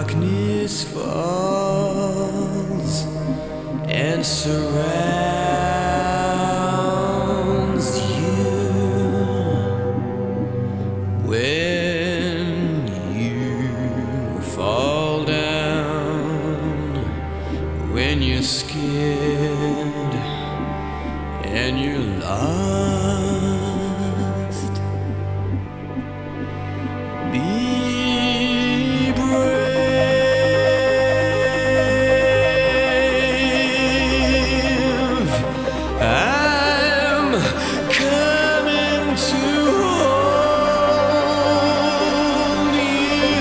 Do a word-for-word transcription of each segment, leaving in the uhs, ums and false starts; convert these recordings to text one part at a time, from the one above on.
darkness falls and surrounds you, when you fall down, when you're scared and you're lost, be brave. I'm coming to hold you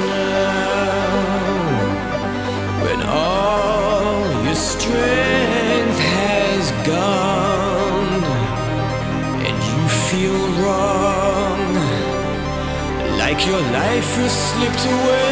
now, when all your strength has gone and you feel wrong, like your life has slipped away.